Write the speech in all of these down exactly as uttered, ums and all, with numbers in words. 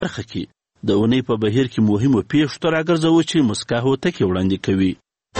برخه کې د اونۍ په بهیر کې مهمو پیښو ته راګرځوو چې مسکا هوتکې وړاندې کوي.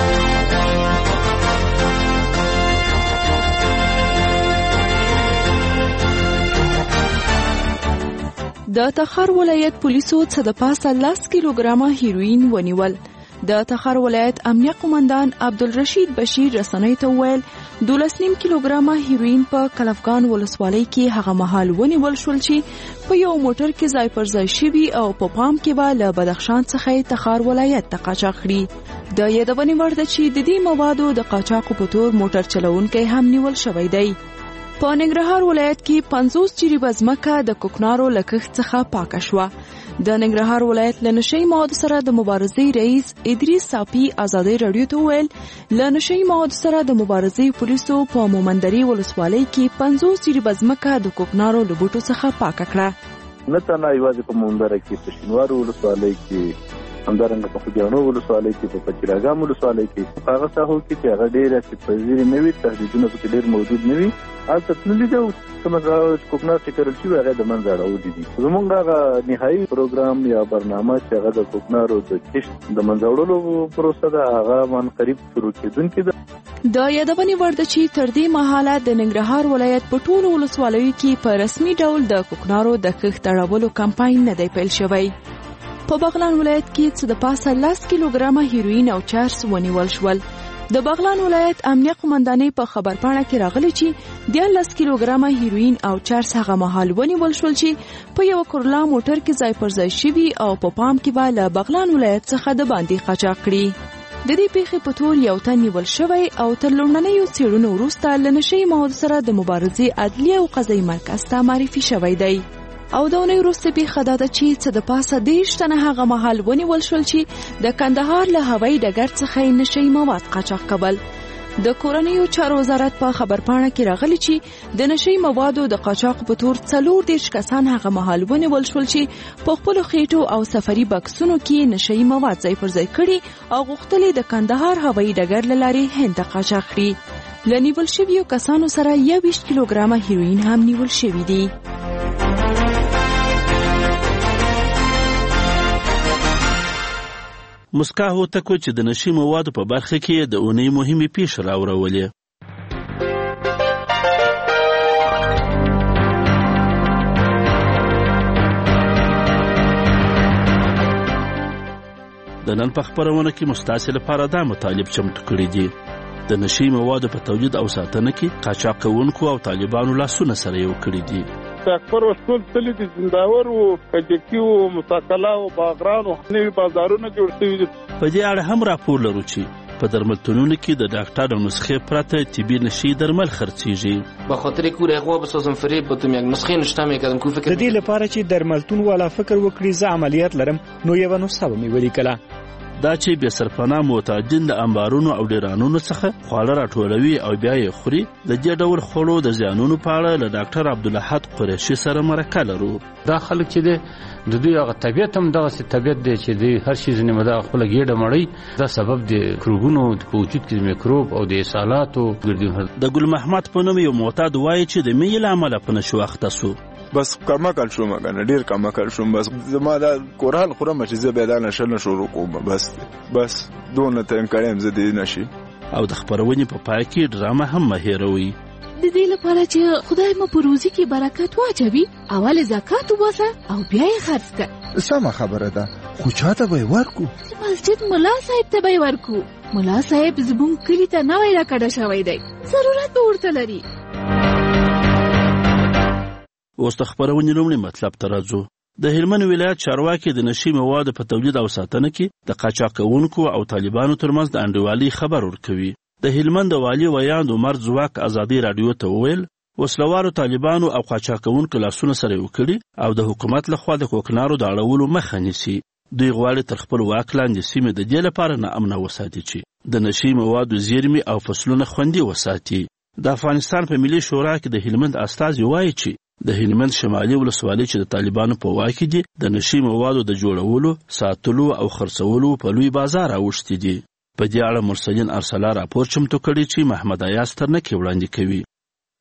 د تخار ولایت پولیسو څه د پاسه لس کیلوګرامه هیروین ونیول. د تخار ولایت امنیه قومندان عبدالرشید بشیر رسنۍ ته وویل دولس نیم کیلوګرامه هیروین په کلفګان ولسوالۍ کې هغه مهال ونیول شول چې په یو موټر کې ځای پر ځای شوي او په پام کې به له بدخشان څخه تخار ولایت ته قاچاق کړي. د یادونې وړ ده چې د دې موادو د قاچاقو په تور موټر چلوونکی هم نیول شوی دی. په ننګرهار ولایت کې پنځوس جریبه ځمکه د کوکنارو له کښت څخه پاکه شوه. د ننګرهار ولایت له نشهیي موادو سره د مبارزې رئیس ادریس صافي ازادي رادیو ته وویل له نشهیي موادو سره د مبارزې پولیسو په مومندري ولسوالۍ کې پنځوس جریبه ځمکه د کوکنارو له بوټو څخه پاکه کړه. نه تنها یوازې په مومندره کې په شینوارو ولسوالۍ کې همدارنګه په خوږیاڼو ولسوالۍ کې په پچیراګام ولسوالۍ کې هغه ساحو کې چې هغه ډېره پذیرې نه وي تهدیدونه پکې ډېر موجود نه وي هلته تللي دي او کومه کوکنار چې کرل شوي هغه د منځه اړولي دي. زموږ هغه نهایي پروګرام یا برنامه چې هغه د کوکنارو د کښت د منځه وړلو پروسه ده هغه من قریب شروع کېدونکې ده. د یادونې وړ ده چې تر دې مهاله د ننګرهار ولایت په ټولو ولسوالیو کې په رسمي ډول د کوکنارو د کښت اړولو کمپاین نه دی پیل شوی. په بغلان ولایت کې څه د پاسه لس کیلوګرامه هیروین او چرس ونیول شول. د بغلان ولایت امنیه قومندانۍ په خبرپاڼه کې راغلي چې دیارلس کیلوګرامه هیروین او چرس هغه مهال ونیول شول چې په یو کورلا موټر کې ځای پر ځای شوي او په پام کې به له بغلان ولایت څخه د باندې قاچاق کړي. د دې پیښې په تور یو تن نیول شوی او تر لومړنیو څېړنو وروسته له نشهیي موادو سره د مبارزې عدلیه او قضایي مرکز ته معرفي شوی دی. او د اونۍ وروسته پیښه دا ده چې څه د پاسه دېرش تنه هغه مهال ونیول شول چې د کندهار له هوایي ډګر څخه یې نشهیي مواد قاچاق کول. د کورنیو چارو وزارت په خبرپاڼه کې راغلي چې د نشهیي موادو د قاچاق په تور څلور دېرش کسان هغه مهال ونیول شول چې په خپلو خېټو او سفري بکسونو کې نشهیي مواد ځای پر ځای کړي او غوښتل د کندهار هوایي ډګر له لارې هند ته قاچاق کړي. له نیول شویو کسانو سره یوویشت کیلوګرامه هیروین هم نیول شوي دي. مسکا هوتکو چې د نشي موادو په برخه کې د اونۍ مهمې پیښې راوړولې. د نن په خپرونه کې مستاسې لپاره دا مطالب چمتو کړي دي. د نشي موادو په تولید او ساتنه کې قاچاق کوونکو او طالبانو لاسونه سره یو کړي دي. اکبر وشکول تللی دي زنداور او کجکی او مساکلا او باغران او نوي بازارونه جوړ شوي دي. په دې اړه هم راپور لرو چې په درملتونونو کې د ډاکټر نسخې پرته طبي نشي درمل خرڅيږي. به خاطر کوره هغه بسازم فریب بتم یک نسخې نشته مې کدم کو فکر د دې لپاره چې درملتون والا فکر وکړي ز عملیات لرم نو یو نسخه مې ولیکله. دا چې بې سرپناه معتادین د انبارونو او ډیرانونو څخه خواړه راټولوي او بیا یې خوري. د دې ډول خوړو د زیانونو په اړه له ډاکټر عبدالاحد قریشي سره مرکه لرو. دا خلک چې دی د دوی هغه طبیعت هم دغسې طبیعت دی چې دی هر شي ځینې مده خپله ګېډه مړی دا سبب د میکروبونو په وجود کې د میکروب او د اسهالاتو ګرځي. د ګل محمد په نوم یو معتاد وایي چې د میې له امله په نشو اخته سو. بس کمکل شوم کنه ډیر کمکل شوم بس زما دا کورال خورم چې زه به دا نشل شروع کوم بس بس دونه تم کړم زه دې نشي. او د خبرونې په پای کې ډرامه هم مهیروي. د دې لپاره چې خدای مو په روزي کې برکت واچوي اول زکات وباسه او بیا یې خرڅ کړه. سمه خبره ده خو چاته به ورکو؟ مسجد مولا صاحب ته به ورکو. مولا صاحب زموږ کلی ته نوی راکړه شوی دی ضرورت به ورته لري. اوس د خبرونې لومړی مطلب ته راځو. د هلمند ولایت چارواکي د نشي موادو په تولید او ساتنه کې د قاچاق کوونکو او طالبانو ترمنځ د انډیوالۍ خبر ورکوي. د هلمند والي ویاند عمر ځواک ازادي رادیو ته وویل وسلوارو طالبانو او قاچاق کوونکو لاسونه سره وکړي او د حکومت لخوا د کوکنارو د اړولو مخه نیسي. دوی غواړي تر خپل واک لاندې سیمې د دې لپاره ناامنه وساتي چې د نشي موادو زیرمې او فصلونه خوندي وساتي. د افغانستان په ملي شورا کې د هلمند استازي وایي چې د هلمند شمالي ولسوالۍ چې د طالبانو په واک کې دي د نشي موادو د جوړولو، ساتلو او خرڅولو په لوی بازار اوښتي دي. په دې اړه مرسلین ارسلا راپور چمتو کړی چې محمد ایاز ترنکي وړاندې کوي.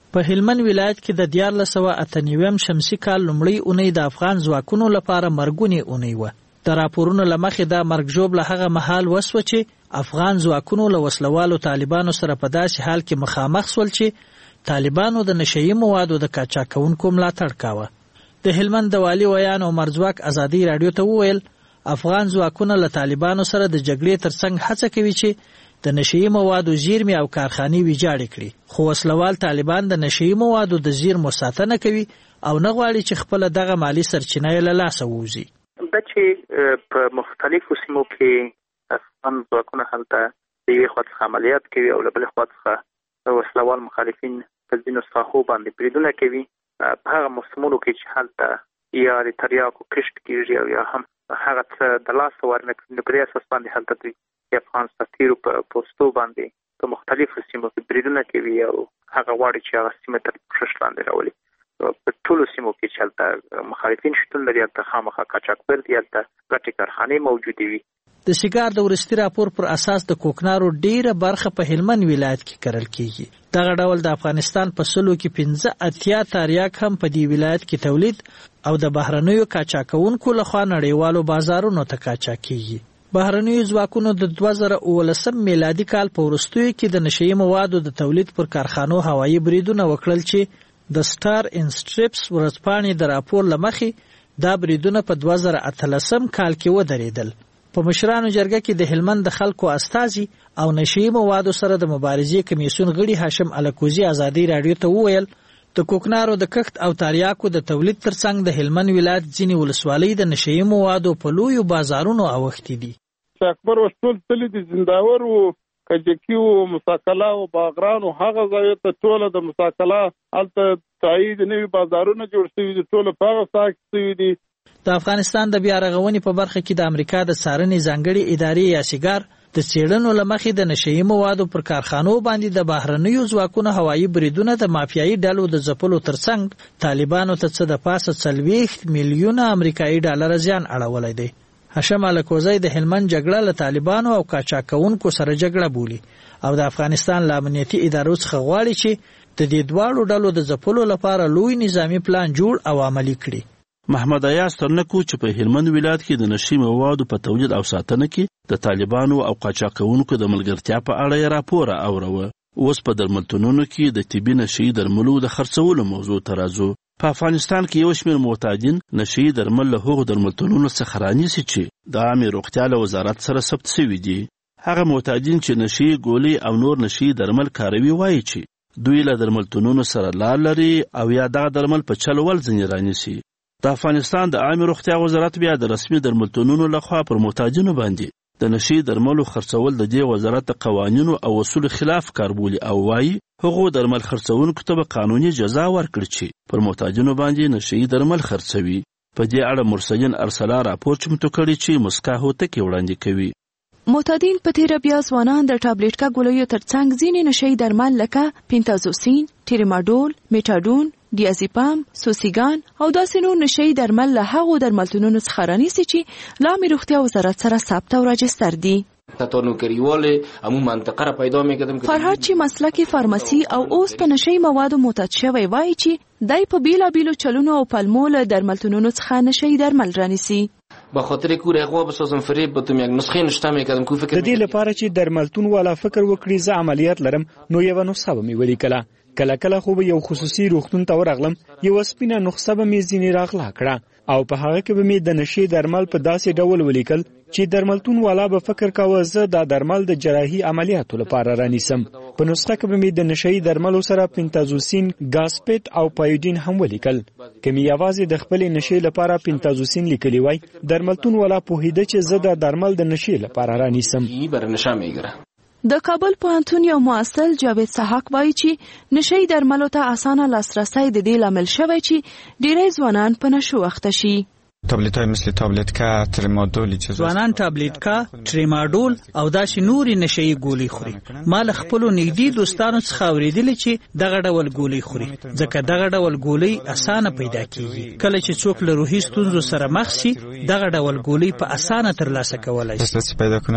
په هلمند ولایت کې د دیارلس سوه اته نوي شمسي کال لومړۍ اونۍ د افغان ځواکونو لپاره مرګونې اونۍ وه. د راپورونو له مخې دا مرګ ژوبله هغه مهال وسوه چې افغان ځواکونو له وسلوالو طالبانو سره په داسې حال کې مخامخ سول چې طالبانو د نشهیي موادو د قاچاقونکو ملاتړ کاوه. د هلمند د والي ویان عمر ځواک ازادي راډیو ته وویل افغان ځواکونه له طالبانو سره د جګړې ترڅنګ هڅه کوي چې د نشهیي موادو زیرمې او کارخانې ویجاړې کړي، خو وسلوال طالبان د نشهیي موادو د زیرمو ساتنه کوي او نه غواړي چې خپله دغه مالي سرچینه یې له لاسه ووځي. دا چې په مختلفو سیمو کې افغان ځواکونه هلته د یوې خوا څخه عملیات کوي او له بلې خوا څخه وسلوال مخالفین په ځینو ساحو باندې بریدونه کوي، په هغه موسمونو کې چې هلته یا د تریاکو کښت کېږي او یا هم هغه څه د لاسه ورنه کړي، نو په دې اساس باندې هلته دوی د افغان سرتیرو په پوستو باندې په مختلفو سیمو کې بریدونه کوي او هغه غواړي چې هغه سیمه تر پوښښ لاندې راولي. په ټولو سیمو کې چې هلته مخالفین شتون لري، هلته خامخا قاچاقبر دي، هلته غټې کارخانې موجودې وي. د سیګار د وروستي راپور پر اساس د کوکنارو ډیره برخه په هلمند ولایت کې کرل کیږي. دغه ډول د افغانستان په سلو کې پنځه اتیا تاریاک هم په دې ولایت کې تولید او د بهرنیو قاچاقونکو لخوا نړیوالو بازارونو ته قاچاق کیږي. بهرنیو ځواکونو د دوه زره اوولسم میلادي کال په وروستیو کې د نشهیي موادو د تولید پر کارخانو هوایي بریدونه وکړل چې د سټار انسټریپس ورځپاڼې د راپور له مخې دا بریدونه په دوه زره اتلسم کال کې ودرېدل. په مشرانو جرګه کې د هلمند د خلکو استازي او نشهیي موادو سره د مبارزې کمیسیون غړي هاشم الکوزي ازادي راډیو ته وویل د کوکنارو د کښت او تریاکو د تولید ترڅنګ د هلمند ولایت ځینې ولسوالۍ د نشهیي موادو په لویو بازارونو اوښتې دي. اکبر وشتول تللی د زنداور و کجکی و مساکلا و باغران و هغه ځای ته ټوله د مساکلا هلته تایید نوي بازارونه جوړ شوي دي، ټوله په هغه ساحه کې شوي دي. د افغانستان د بیا رغونې په برخه کې د امریکا د څارنې ځانګړې ادارې یا سیګار د څېړنو له مخې د نشهیي موادو پر کارخانو باندې د بهرنیو ځواکونو هوایي بریدونه د مافیایي ډلو د ځپلو ترڅنګ طالبانو ته څه د پاسه څلوېښت میلیونه امریکایي ډالره زیان اړولی دی. هاشم الکوزی د هلمند جګړه له طالبانو او قاچاقونکو سره جګړه بولي او د افغانستان له امنیتي ادارو څخه غواړي چې د دې دواړو ډلو د ځپلو لپاره لوی نظامي پلان جوړ او عملي کړي. محمد ایاز ترنکو چې په هلمند ولایت کې د نشهیي موادو په تولید او ساتنه کې د طالبانو او قاچاقونکو د ملګرتیا په اړه یې راپور اوروه. اوس په درملتونونو کې د طبي نشهیي درملو د خرڅولو موضوع ته راځو. په افغانستان کې یو شمېر معتادین نشهیي درمل له هغو درملتونونو څخه رانیسي چې د عامې روغتیا له وزارت سره ثبت شوي دي. هغه معتادین چې نشهیي ګولۍ او نور نشهیي درمل کاروي وایي چې دوی له درملتونونو سره لار لري او یا دغه درمل په چل ول ځینې رانیسي. د افغانستان د عامې روغتیا وزارت بیا د رسمي درملتونونو لخوا پر معتادینو باندې د نشهیي درملو خرڅول د دې وزارت د قوانینو او اصولو خلاف کار بولي او وایي هغو درمل خرڅونکو ته به قانوني جزا ورکړي چې پر معتادینو باندې نشهیي درمل خرڅوي. په دې اړه مرسلین ارسلا راپور چمتو کړی چې مسکا هوتکې وړاندې کوي. معتادین په تیره بیا ځوانان د ټابلیټکا ګولیو ترڅنګ ځینې نشهیي درمل لکه پینتازوسین، ټیرماډول، میټاډون، ډیازیپام، سوسیګان او داسې نور نشهیي درمل له هغو درملتونونو څخه رانیسي چې له عامې روغتیا وزارت سره ثبت او راجستر دي. فرهاد چې مسلک فارماسي او اوس په نشهیي موادو معتاد شوی وایي چې دای په بیلابیلو چلونو او پلمو له درملتونونو څخه نشهیي درمل رانیسي. به خاطر کوره غوا بسازم فریب بتم یک نسخه نشته میکردم کو فکر د دې لپاره چې درملتون والا فکر وکړي زه عملیات لرم نو یو نسخه به مې ولیکله. کله کله خو به یو خصوصي روغتون ته ورغلم، یو سپینه نسخه به مې ځینې راغلا کړه او په هغه کې به مې د نشهیي درمل په داسې ډول ولیکل چې درملتون والا به فکر کاوه زه دا درمل د جراحي عملیاتو لپاره رانیسم. په نسخه کې به مې د نشهیي درملو سره پینتازوسین، ګاسپیټ او پایوډین هم ولیکل. که مې یوازې د خپلې نشهیي لپاره پینتازوسین لیکلی وای، درملتون والا پوهېده چې زه دا درمل د نشهیي لپاره رانیسم. د کابل پوهنتون یو محصل جاوید سحاق وایي چې نشهیي درملو ته اسانه لاسرسی د دې لامل شوی چې ډېری ځوانان په نشو اخته شي. تابلت‌های مثل تابلتکا، تریمادول چیزا ځوانان تابلتکا، تریماډول او داسې نورې نشهیي ګولۍ خوري. ما له خپلو نږدې دوستانو څخه اورېدلي چې دغه ډول ګولۍ خوري ځکه دغه ډول ګولۍ اسانه پیدا کیږي. کله چې څوک له روحي ستونزو سره مخ شي دغه ډول ګولۍ په اسانه ترلاسه کولی شي.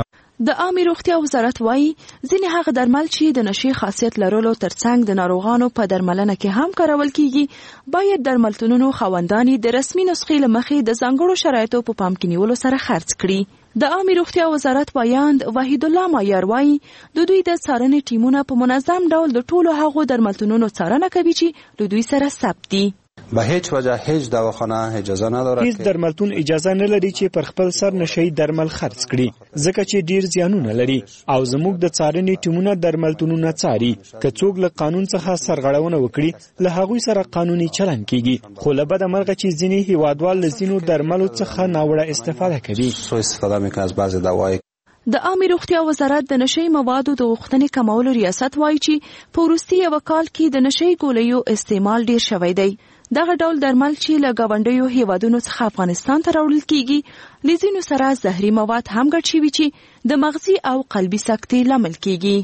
د عامه روغتیا وزارت وایي ځینې هغه درمل چې د نشي خاصیت لرلو ترڅنګ د ناروغانو په درملنه کې هم کارول کیږي باید درملتونونو خاوندان د رسمي نسخې لمخې د ځانګړو شرایطو په پام کې نیولو سره خرڅ کړي. د عامه روغتیا وزارت وایاند وحید الله مایار وایي د دوی د څارنې ټیمونه په منظم ډول د ټولو هغو درملتونونو څارنه کوي چې د دوی سره ثبت دي. به هیچ وجه هیچ دواخانه اجازه نداره هیڅ درملتون اجازه نه لري چې پر خپل سر نشي درمل خرڅ کړي ځکه چې ډیر زیانونه لري او زموږ د څارنې ټیمونه درملتونونه څاري که څوک له قانون څخه سرغړونه وکړي له هغوی سره قانوني چلند کیږي خو له بده مرغه چې ځینې هیوادوال له ځینو درملو څخه ناوړه استفاده کوي سو استفاده میکنه از بعضی دوای. د عامه روغتیا وزارت د نشي موادو د غوښتنې کمولو ریاست وایي چې په وروستي یو کال کې د نشي ګولیو استعمال ډیر شوی دی. دغه ډول درمل چې له ګاونډیو هیوادونو څخه افغانستان ته راوړل کیږي له ځینو سره زهري مواد هم ګډ شوي چې د مغزي او قلبي سکتې لامل کیږي.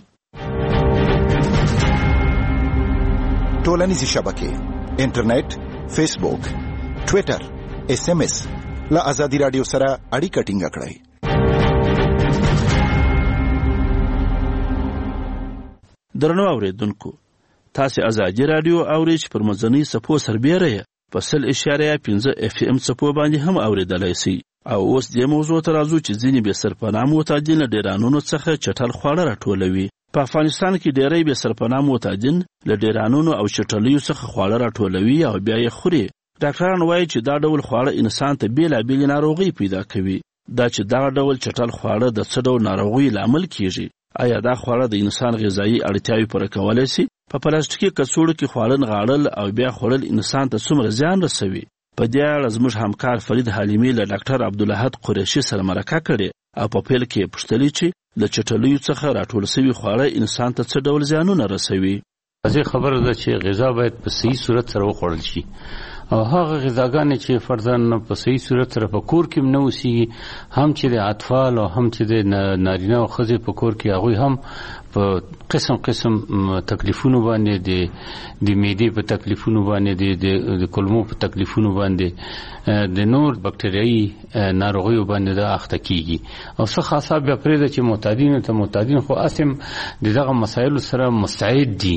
ټولنیزې شبکې انټرنیټ، فیسبوک، ټویټر، ایس ایم ایس له ازادي راډیو سره اړیکه ټینګه کړئ. درنو اوریدونکو تاسو ازادي رادیو اورئ چې پر مزنی سپو سربېره په سل اشاریه پنځه اف ام سپو باندې هم اوریدلای شي. او اوس دې موضوع ته راځو چې ځینې بې سرپناه معتادین له ډیرانونو څخه چټل خواړه راټولوي. په افغانستان کې ډېری بې سرپناه معتادین له ډیرانونو او چټلیو څخه خواړه راټولوي او بیا یې خوري. ډاکټران وایي چې دا ډول خواړه انسان ته بېلابېلې ناروغۍ پیدا کوي. دا چې دغه ډول چټل خواړه د څه ډول ناروغیو لامل کیږي؟ آیا دا خواړه د انسان غذایي اړتیاوې پوره کولی شي؟ په پلاستیکي کڅوړو کې خواړه نغاړل او بیا خوړل انسان ته څومره زیان رسوي؟ په دې اړه زموږ همکار فرید حلیمي له ډاکټر عبدالاحد قریشي سره مرکه کړې او په پیل کې یې پوښتلې چې له چټلیو څخه راټول شوي خواړه انسان ته څه ډول زیانونه رسوي. واضح خبره ده چې غذا باید په صحیح صورت سره وخوړل شي او هغه غذاګانې چې فرضاً په صحیح صورت سره په کور کې نه اوسېږي هم چې د اطفال او هم چې د نارینه او ښځې په کور کې هغوی هم په قسم قسم تکلیفونو باندې د د معدې په تکلیفونو باندې د کولمو په تکلیفونو باندې د نور بکټریايي ناروغیو باندې د اخته کیږي او څه خاصه بیا پرې ده چې معتادین ته معتادین خو اسم دغه مسایلو سره مستعد دي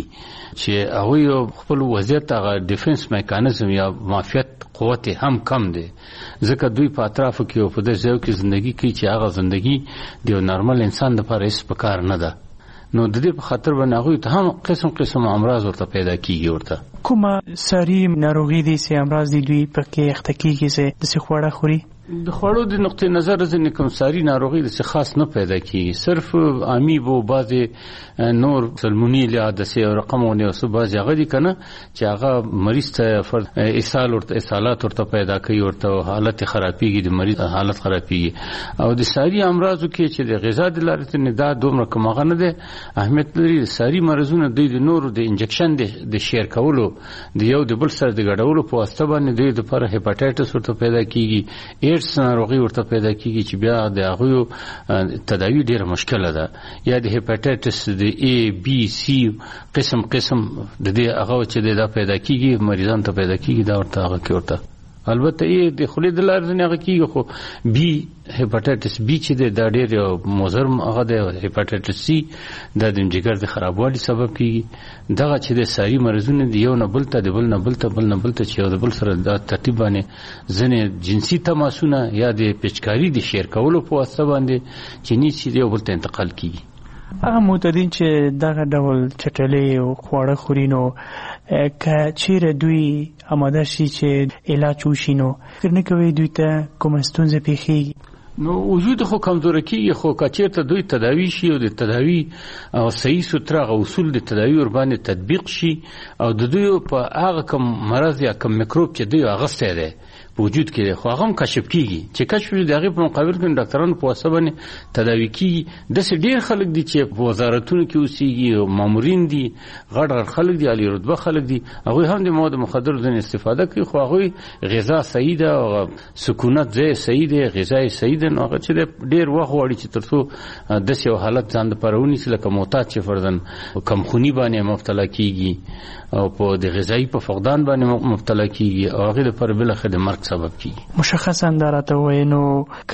چې هغوی خپل وضعیت هغه ډیفنس میکانیزم یا معافیت قوت هم کم دی ځکه دوی په اطرافو کې او په دې ځای کې ژوندۍ کوي چې هغه ژوندۍ د نارمل انسان لپاره هیڅ پکار نه ده. نو د دې په خاطر باندې هغوی ته هم قسم قسم امراض ورته پیدا کیږي. ورته کومه ساری ناروغي دي چې امراض دي دوی پکې اخته کیږي چې د څه خواړه خوري؟ د خوړو د نقطې نظر ځینې کوم ساری ناروغي د څه خاص نه پیدا کیږي صرف امیبو بعضې نور سلمونیلا د سې رقمونه او څه بعضې هغه دي که نه چې هغه مریض ته اسهال ورته اسهالات ورته پیدا کوي ورته حالت خرابېږي د مریض حالت خرابېږي او د ساری امراضو کې چې د غذا د لارې نه دا دومره کوم هغه نه دی اهمیت لري. ساری مرضونه دوی د نورو د انجکشن د شیر کولو د یو د بل سره د ګډولو په واسطه باندې دوی دپاره هیپاټایټس ورته پیدا کیږي ایډز ناروغي ورته پیدا کیږي چې بیا د هغوی تداوی ډیره مشکله ده یا د هیپاټایټس د ای بی سی قسم قسم د دې هغه چې دا پیدا کیږي مریضان ته پیدا کیږي دا ورته هغه کې ورته البته ای د خولې د لارې نه هغه کیږي خو بی هیپاټایټس بی چې دا ډیر مضر هغه د هیپاټایټس سی د جګر د خرابوالي سبب کیږي. دغه چې د ساري مرزونه دی یو نه بل ته د بل نه بل ته بل نه بل ته چې د بل سره د ترتیب باندې ځنې جنسي تماسونه یا د پیچکاری د شیر کولو په واسطه باندې چې نیسی دی بل ته انتقال کیږي. هغه معتادین چې دغه ډول چټلې او خواړه خوري نو که چیرې دوی آماده شي چې علاج وشي نو فکر نه کوي دوی ته کومه ستونزه پیښیږي؟ نو وجود خو کمزوری کیږي خو کچیرته دوی تداوی شي او د تداوی او صحیح ستره اصول د تداوی ور باندې تطبیق شي او د دوی په هغه کوم مرض یا کوم میکروب چې دوی اغسته ده په وجود کې خو هغه کشف کیږي چې کشف د هغه په مقابل کې ډاکټرانو په واسطه باندې تداوی کیږي. د څه ډیر خلک دي چې په وزارتونو کې اوسېږي او مامورین دي غړ غړ خلک دي عالی رتبه خلک دي هغه هم د مواد مخدر ځین استفاده کوي خو هغه غذا صحیح ده او سکونت ځای صحیح ده غذا صحیح ده نو هغه چې ډیر وخت وړي چې ترڅو د څه حالت ځان د پرونی سره کوم معتاد چې فرضاً کم خونی باندې مبتلا کیږي او په د غذایی په فقدان باندې مبتلا کیږي او هغه د پر بل خدمت مرګ سبب کیږي. مشخصا اندراته وای نو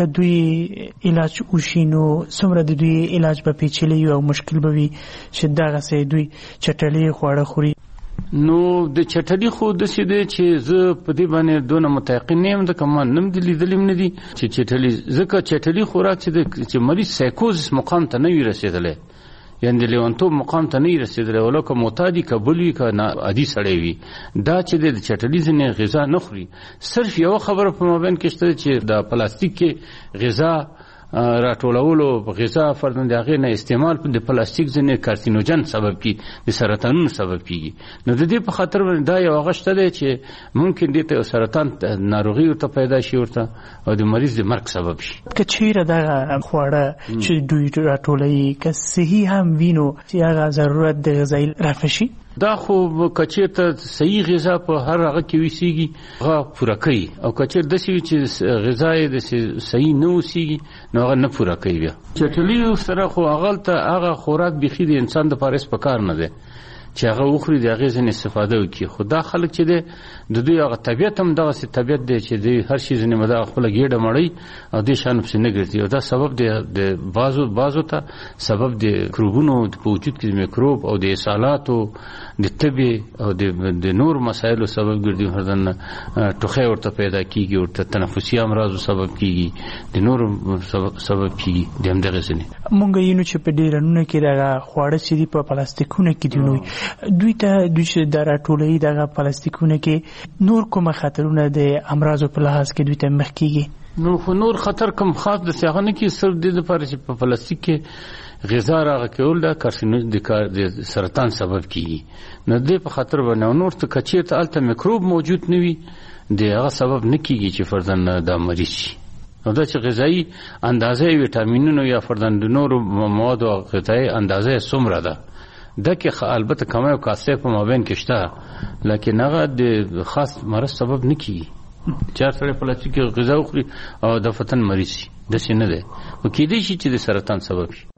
کدوې علاج وشي نو څومره د دوی علاج به پیچلی او مشکل به وي چې دغه سي دوی چټلي خواړه خوري. نو د چټلي خو د سې دی چې زه په دې باندې دونه متيقن نه یم د کوم نم دي لیدلم نه دي چې چټلي ځکه چټلي خوراک چې مریض سایکوزس مقام ته نه وي رسیدلې یعنی د لیونتوب مقام ته نه رسیدلې ولکه معتادي قبول وي که عادي سړی وي دا چې د چټلي ځینې غذا نه خوري. صرف یو خبره په مابین کې شته چې د پلاستیک کې غذا راټولولو غذا فردن د هغې نه استعمال د پلاستیک ځینې کارسینوجن سبب کیږي د سرطانونو سبب کیږي. نو د دې په خاطر دا یو هغه شته دی چې ممکن دې ته سرطان ناروغي ورته پیدا شي ورته او د مریض د مرګ سبب شي. که چیرې دغه خواړه چې دوی راټولوي که صحي هم وي نو چې هغه ضرورت د غذایي رفع شي دا خو کچېرته صحیح غذا په هر هغه کې وسیږي هغه پوره کوي او کچېر داسې وي چې غذا یې د صحیح نه وسیږي نو هغه نه پوره کوي. بیا چټلي سره خو هغلته هغه خوراک بیخي د انسان د پاره په کار نه دی چې هغه وخوري د هغې ځینې استفاده وکړي. خو دا خلک چې دی د دوی هغه طبیعت هم دغسې طبیعت دی چې دوی هر شي ځینې مده خپله ګېډه مړوي او دې شیانو پسې نه ګرځي او دا سبب دی د بعضو بعضو ته سبب د میکروبونو په وجود کې د میکروب او د اسهالاتو د تبې او د نور مسایلو سبب ګرځي. هردن ټوخی ورته پیدا کېږي ورته تنفسي امراضو سبب کېږي د نورو سبب کېږي د همدغې ځینې. مونږ وینو چې په ډېرنونه کې دغه خواړه چې دي په پلاستیکونه کې دي نو دوی ته دوی چې د راټولوي دغه پلاستیکونه کې نور کومه خطرونه د امراضو په لحاظ کې دوی ته مخ کېږي؟ نو خو نور خطر کوم خاص داسې هغه نه کېږي صرف دې دپاره چې په پلاستیک کې غذا راغه کول دا کارسینوجن د سرطان سبب کېږي. نو دې په خطر باندې نور ته که چېرته هلته میکروب موجود نه وي د هغه سبب نه کېږي چې فردن دا مریض شي. نو دا چې غذایي اندازه ویټامینونو یا فردن د نورو موادو غذایي اندازه څومره ده دا کې البته کمی او کاسته په مابین کې شته لیکن هغه د خاص مرض سبب نه کیږي. چار سره پلاستیک غذا وخوري او د فتن مریض شي داسې نه دی او کېدای شي چې د سرطان سبب شي.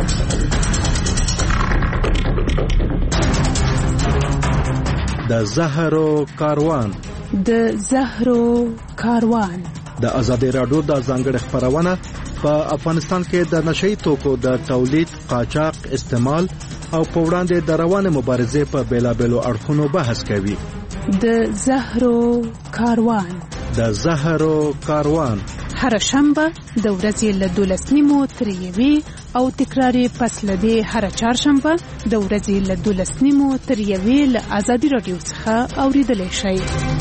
د زهرو کاروان د زهرو کاروان د ازادي رادیو د ځانګړي خبرونه په افغانستان کې د نشئی توکو د تولید، قاچاق، استعمال او په وړاندې د روانه مبارزې په بیلابېلو اړخونو بحث کوي. د زهرو کاروان د زهرو کاروان هر شنبه د ورځې له دولس نیمو تر یوې او تکراري پس له دې هر چهارشنبه د ورځې له دولس نیمو تر یوې له ازادي رادیو څخه اوریدلی شئ.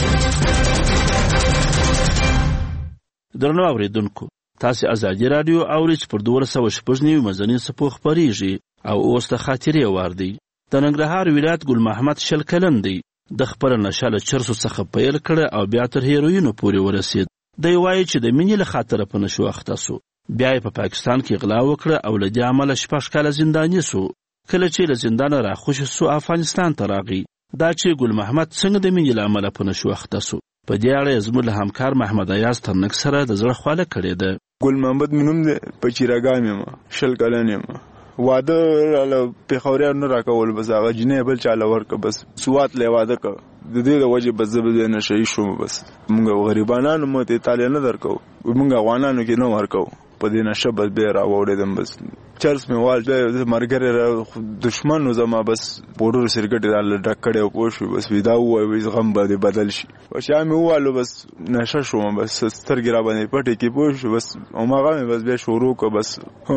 درنو اوریدونکو تاسو ازادي رادیو اورئ چې پر دوه سوه شپږ نوي مزني سپو خبريږي او اوس د خاطرې وار دی. د ننګرهار ولایت ګل محمد شل کلن دی د خبره نشاله چرسو څخه پیل کړه او بیا تر هیروینو پورې ورسید. دی وایي چې د مینې له خاطره په نشو اخته سو بیا یې په پاکستان کې غلا وکړه او له دې امله شپږ کاله زنداني سو. کله چې له زندانه راخوشي سو افغانستان ته راغی. دا چې ګل محمد څنګه د مینې له امله په نشو اخته سو په دې اړه زموږ له همکار محمد ایاز ترنک سره د زړه خواله کړې ده. ګل محمد مې نوم دی په چیراګام یم شل کلن یم واده له پیښوریان نه راکول بس هغه جنې بل چاله ورکه بس سوات له واده که د دې د وجه بس زبده نشي شوم بس موږ غریبانو مو ته تعالی نه درکو موږ افغانانو کې نه ورکو په دې نشه بس به راوړم بس چرس مې وال د مرګره دشمن نو زما بس پورو سرګټ دال ډکړې او پوښ بس ودا وای غم به بدل شي او شامي والو بس نشه شوم بس سترګې را باندې پټې کې پوښ بس او ماغه بس به شروع کو بس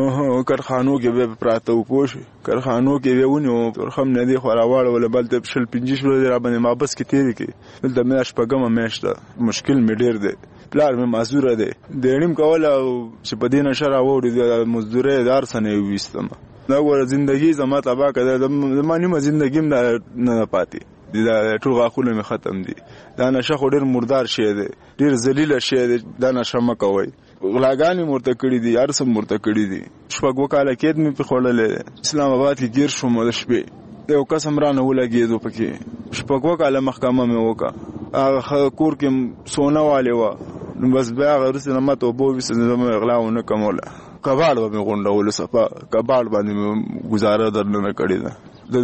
کارخانو کې به پراته او پوښ کارخانو کې ویونه ترخم نه دی خوراوال ولا بل د شل پنځه شل را باندې ما بس کې تیری کې دلته مې شپګم مېشته مشکل مې ډیر دی پلار مې معذور دی دېړم کول او چې په دینه شرا وړي د مزدوري دار سنې وستم دا ګور ژوندۍ زما تبا کړه د مانی ما ژوندۍ نه پاتې دا ټول غاخونه مې ختم دي دا نشه خو ډیر مردار شي دی ډیر ذلیل شي دی دا نشه مکوي غلاګانی مرته کړی دي ارسم مرته کړی دي شپږ وکاله کېد مې په خړلې اسلام آباد کې گیر شوم د شپې یو قسم را نه ولګېدو پکې شپږ وکاله محکمه مې وکا هغه کور کې سونه والے و نو بس بیا غرسه ماته بو وس زما اغلاونه کومله کباړ به غونډول صفه کباړ باندې گزاره درنه کړی ده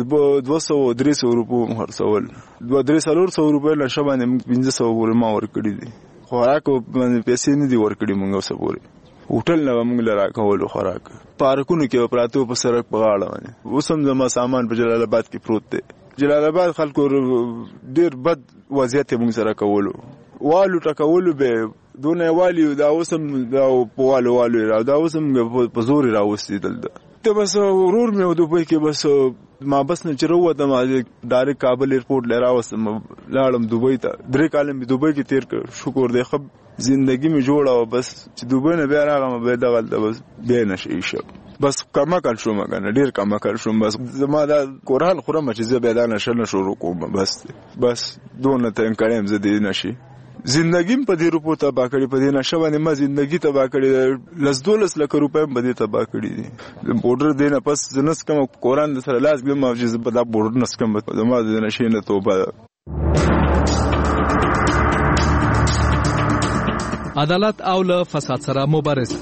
د دوه سوه درې سوه روپو هر سوال دوه درې سلور سوه روپو له شبانه پنځه سوه ور ما ور کړی دي خوراک باندې پیسې نه دی ورکړي مونږ اوسه پورې هوټل نه مونږ لرا کولو خوراک پارکونو کې پراتو په سړک په غاړه باندې اوس هم زما سامان په جلال آباد کې پروت دی جلال آباد خلکو ډیر بد وضعیت مونږ سره کولو والو ټکولو به دونه والی دا اوس هم دا په والو والو را دا اوس هم په زور راوستي دلته ته بس ورور مې دوی کې بس ما بس نه چروته ما ډایرک کابل ایرپورټ لرا وسم لاړم دوبۍ ته درې کال مې دوبۍ کې تیر کړ شکر دې خب زندگی مې جوړه بس چې دوبۍ نه بیا راغم به دغه بس به نشي شو بس کما کل شو مګنه ډیر کما کل شو بس زما دا قران خورم چې زه به دا نشل شروع کوم بس بس دونه تم کړم زه دې نشي زندگیم په دې روپو تبا کړی په دې نشه باندې ما زندگی تبا کړی لس دولس لک روپۍ په دې تبا کړی دي بورډر دې نه پس نس کوم قران د سره لاس ګم او چې په دا بورډر نس کوم ما دې نشه نه توبه عدالت او له فساد سره مبارزه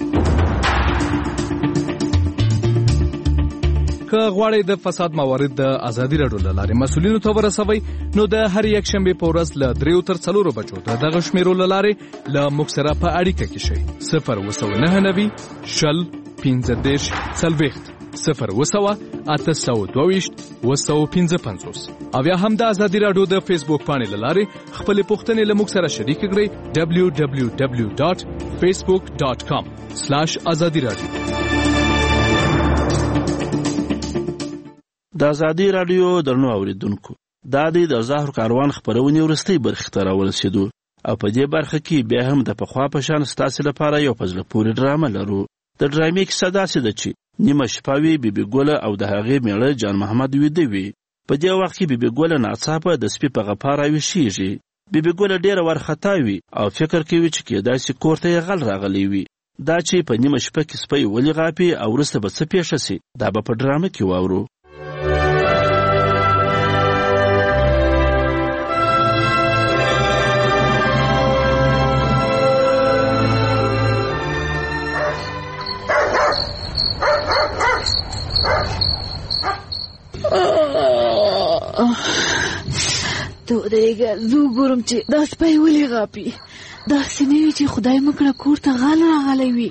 که غواړئ د فساد موارد د ازادي راډیو له لارې مسؤلینو ته ورسوئ نو د هر یک شنبې په ورځ له دریو تر څلورو بجو د دغه شمیرو له لارې له موږ سره په اړیکه کې شئ صفر اووه سوه نهه نوي شل پنځه دېرش څلوېښت صفر اووه سوه اته سوه دوه ویشت اووه سوه پنځه پنځوس او یا هم د ازادي راډیو د فیسبوک پاڼې له لارې خپلې پوښتنې له موږ سره شریکې کړئ ډبلیو ډبلیو ډبلیو ډاټ فیسبوک ډاټ کام سلاش ازادي راډیو د ازادي راډیو درنو اوریدونکو دا د زهر کاروان خبرونه ورستۍ برخه ته راورسېدو او په دې برخه کې بیا هم د پخوا په شان ستاسو لپاره یو پزله پورې ډرامه لرو د ډرامې کیسه داسې ده چې نیمه شپه وي بیبي ګوله او د هغې میړه جان محمد ویده وي په دې وخت کې بیبي ګوله ناڅاپه د سپي په غپا راویښیږي بیبي ګوله ډېره وارخطا وي او فکر کوي چې کېدای شي کور ته یې غل راغلی وي دا چې په نیمه شپه کې سپی ولې غاپي او وروسته به څه پیښه سي دا به په ډرامه کې واورو تو دیگه زو ګورم چې دا سپی ولې غاپي داسې نه وي چې خدای مکړه کور ته غل راغلی وي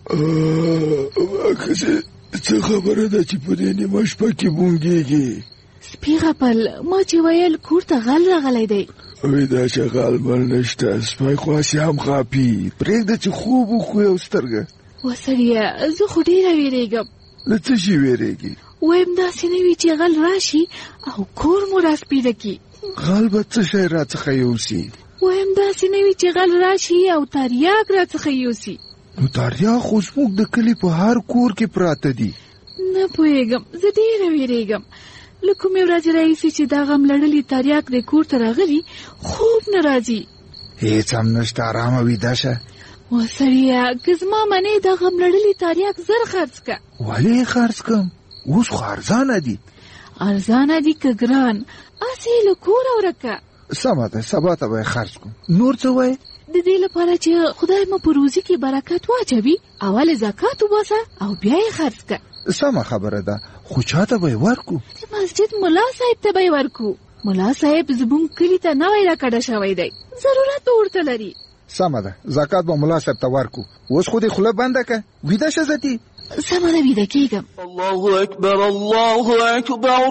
څه خبره ده چې په دې نیمه شپه کې بونګېږي سپي غپل ما چې ویل کور ته غل راغلی دی وی دا چې غل بل نشته سپی خو هسې هم غاپي پرېږده چې خوب وخو یو سترګه وسړیه زه خو ډېره ویرېږم له څه شي ویرېږي وایم داسې نه وي چې غل راشي او کور مو راسپیده کړي غل به څه شی راڅخه یوسي وایم داسې نه وي چې غل راشي او تریاک راڅخه یوسي نو تریاک خو زموږ د کلي په هر کور کې پراته دي نه پوهېږم زه ډېره ویرېږم له کومې ورځې راهیسې چې دا غم لړلي تریاک دې کور ته راغلي خوب نه راځي هېڅ هم نشته ارامه ویده شه وسړیه که زما منې دا غم لړلي تریاک زر خرڅ که ولې یې خرڅ کړم اوس خو ارزانه دي ارزانه دي که ګران هسې یې له کوره ورکه سمه ده سبا ته به یې خرڅ کړم نور څه وایې د دې لپاره چې خدای مو په روزي کې برکت واچوي اول زکات وباسه او بیا یې خرڅ که سمه خبره ده خو چاته به یې ورکو د مسجد ملا صاحب ته به یې ورکو ملا صاحب زموږ کلي ته نوی راکډه شوی دی ضرورت به ورته لري سمه ده زکات به ملا صاحب ته ورکو اوس خو دې خوله بنده که ویده شه زتي سمه ده ویده کېږم الله اکبر الله اکبر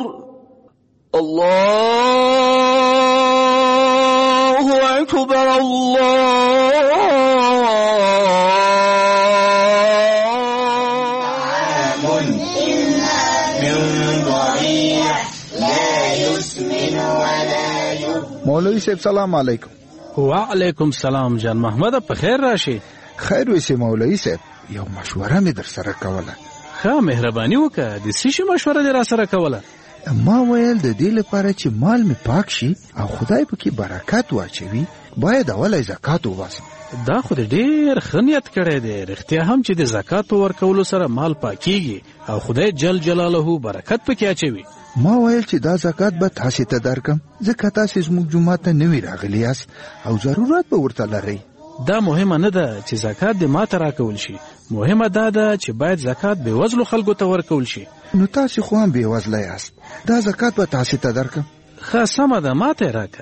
الله اکبر مولوی صاحب سلام علیکم وعلیکم سلام جان محمد په خیر راشي خیر وسې مولوی صاحب یو مشوره مې در سره کوله ښه مهرباني وکړه د څه شي مشوره دې را سره کوله ما ویل د دې لپاره چې مال مې پاک شي او خدای پکې برکت واچوي باید اول زکات وباسم دا خو ډېر ښه نیت کړی دی رښتیا هم چې د زکات په ورکولو سره مال پاکیږي او خدای جل جلاله برکت پکې اچوي ما ویل چې دا زکات به تاسې ته درکم ځکه تاسې زموږ جومات ته نوي راغلي یاست او ضرورت به ورته لرئ دا مهمه نه ده چې زکات دې ماته راکول شي مهمه دا ده چې باید زکات بېوزلو خلکو ته ورکول شي نو تاسې خو هم بېوزله یاست دا زکات به تاسې ته درکم ښه سمه ده ماته یې راکړه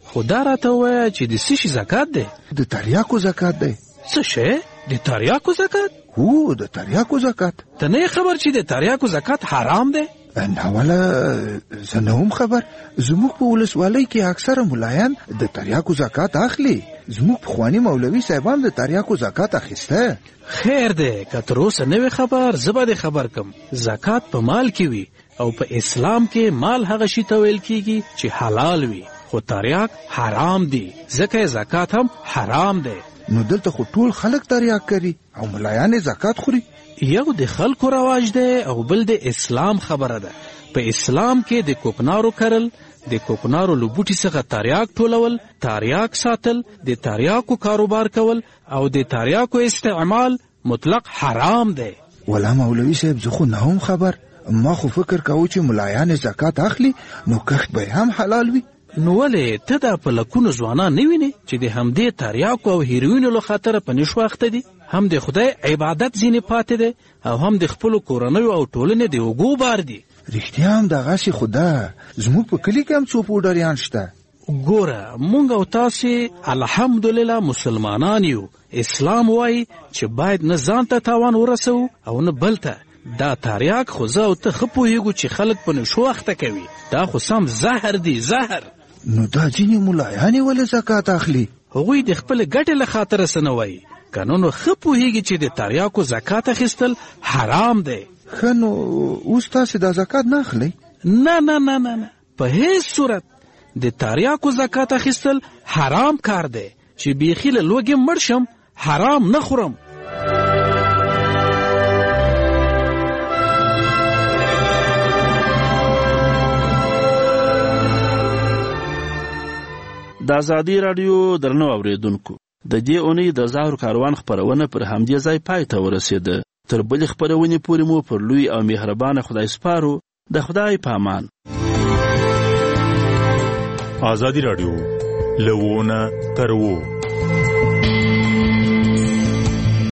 خو دا راته ووایه چې د څه شي زکات دی؟ د تریاکو زکات دی. څه شی؟ د تریاکو زکات؟ هو د تریاکو زکات. ته نه خبر چې د تریاکو زکات حرام دی؟ نه ولا زه نه هم خبر. زموږ په ولسوالۍ کې اکثره ملایان د تریاکو زکات اخلي. زموږ پخواني مولوي صاحبان د تریاکو زکات اخیسته. خیر دی که تر اوسه نه وي خبر زه به دې خبر کم. زکات په مال کې وي او په اسلام کې مال هغه شي ته ویل کیږي چې حلال وي، خو تریاک حرام دی ځکه زکات هم حرام دی. نو دلته خو ټول خلک تریاک کوي او ملایان زکات خوري. یو د خلکو رواج دی او بل د اسلام خبره ده. په اسلام کې د کوکنارو کرل، د کوکنارو له بوټي څخه تریاک ټولول، تریاک ساتل، د تریاکو کاروبار کول او د تریاکو استعمال مطلق حرام دی. ولا مولوي صاحب زه خو نه هم خبر. ما خو فکر کاوه چې ملایان زکات اخلي نو کښت به هم حلال وي. نو ولې ته دا په لکونو ځوانان نه وینې چې د همدې تریاکو او هیروینو له خاطره په نشو اخته دي؟ هم د خدای عبادت ځینې پاتې دی او هم د خپلو کورنیو او ټولنې د اوږو بار دي. رښتیا هم دغسې خو ده. زموږ په کلي کې هم څو پوډریان شته. ګوره مونږ او تاسې الحمدلله مسلمانان یو. اسلام وایي چې باید نه ځان ته تاوان ورسوو او نه بل ته. دا تریاک خو زه او ته ښه پوهېږو چې خلک په نشو اخته کوي. دا خو سم زهر دی، زهر. نو دا ځینې ملایانې ولې زکات اخلي؟ هغوی د خپلې ګټې له خاطره څه نه وایي. که نو ښه پوهېږي چې د تریاکو زکات اخیستل حرام دی. ښه نو اوس تاسې دا زکات نه اخلئ؟ نه نه نه نه نه په هیڅ صورت. د تریاکو زکات اخیستل حرام کار دی چې بیخي له لوږې مړ شم حرام نه خورم. د ازادي راډیو درنو اوریدونکو، د دې اونۍ د زهرو کاروان خپرونه پر همدې ځای پای ته ورسېده. تر بلې خپرونې پورې مو پر لوی او مهربانه خدای سپارو. د خدای په امان. ازادي راډیو له ونه تر وو